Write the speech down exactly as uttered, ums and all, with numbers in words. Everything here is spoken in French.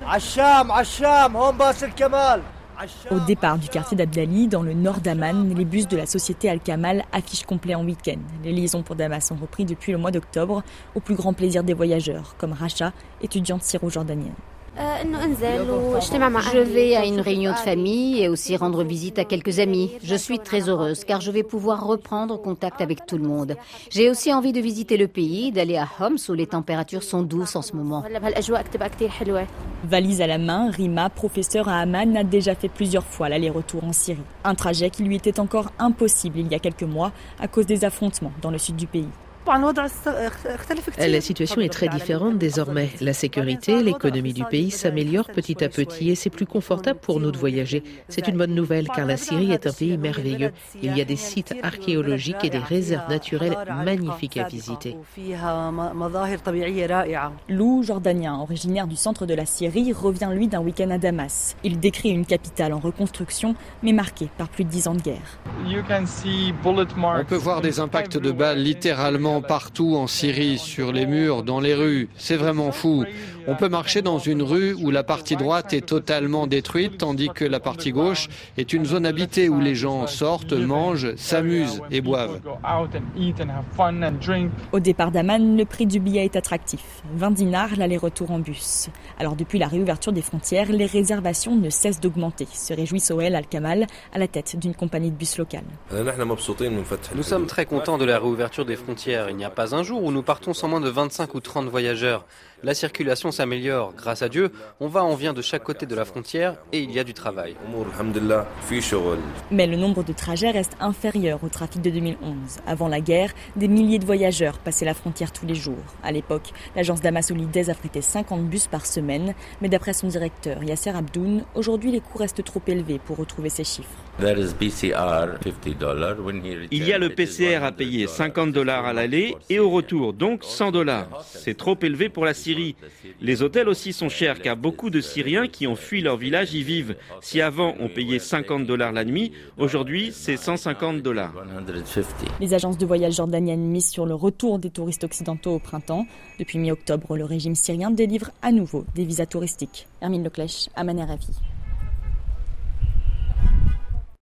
Au départ du quartier d'Abdali, dans le nord d'Amman, les bus de la société Al-Kamal affichent complet en week-end. Les liaisons pour Damas ont repris depuis le mois d'octobre, au plus grand plaisir des voyageurs, comme Racha, étudiante syro-jordanienne. Je vais à une réunion de famille et aussi rendre visite à quelques amis. Je suis très heureuse car je vais pouvoir reprendre contact avec tout le monde. J'ai aussi envie de visiter le pays, d'aller à Homs où les températures sont douces en ce moment. Valise à la main, Rima, professeure à Amman, a déjà fait plusieurs fois l'aller-retour en Syrie. Un trajet qui lui était encore impossible il y a quelques mois à cause des affrontements dans le sud du pays. La situation est très différente désormais. La sécurité, l'économie du pays s'améliore petit à petit et c'est plus confortable pour nous de voyager. C'est une bonne nouvelle car la Syrie est un pays merveilleux. Il y a des sites archéologiques et des réserves naturelles magnifiques à visiter. Lou, jordanien, originaire du centre de la Syrie, revient lui d'un week-end à Damas. Il décrit une capitale en reconstruction mais marquée par plus de dix ans de guerre. On peut voir des impacts de balles littéralement partout en Syrie, sur les murs, dans les rues. C'est vraiment fou. On peut marcher dans une rue où la partie droite est totalement détruite, tandis que la partie gauche est une zone habitée où les gens sortent, mangent, s'amusent et boivent. Au départ d'Amman, le prix du billet est attractif. vingt dinars l'aller-retour en bus. Alors depuis la réouverture des frontières, les réservations ne cessent d'augmenter, se réjouit Sohail Al-Kamal, à la tête d'une compagnie de bus locale. Nous sommes très contents de la réouverture des frontières. Il n'y a pas un jour où nous partons sans moins de vingt-cinq ou trente voyageurs. La circulation s'améliore. Grâce à Dieu, on va, on vient de chaque côté de la frontière et il y a du travail. Mais le nombre de trajets reste inférieur au trafic de deux mille onze. Avant la guerre, des milliers de voyageurs passaient la frontière tous les jours. À l'époque, l'agence Damas Holidays affrétait cinquante bus par semaine. Mais d'après son directeur, Yasser Abdoun, aujourd'hui les coûts restent trop élevés pour retrouver ces chiffres. Il y a le P C R à payer cinquante dollars à l'aller et au retour, donc cent dollars. C'est trop élevé pour la Syrie. Les hôtels aussi sont chers car beaucoup de Syriens qui ont fui leur village y vivent. Si avant on payait cinquante dollars la nuit, aujourd'hui c'est cent cinquante dollars. Les agences de voyage jordaniennes misent sur le retour des touristes occidentaux au printemps. Depuis mi-octobre, le régime syrien délivre à nouveau des visas touristiques. Hermine Leclèche, Amman R F I.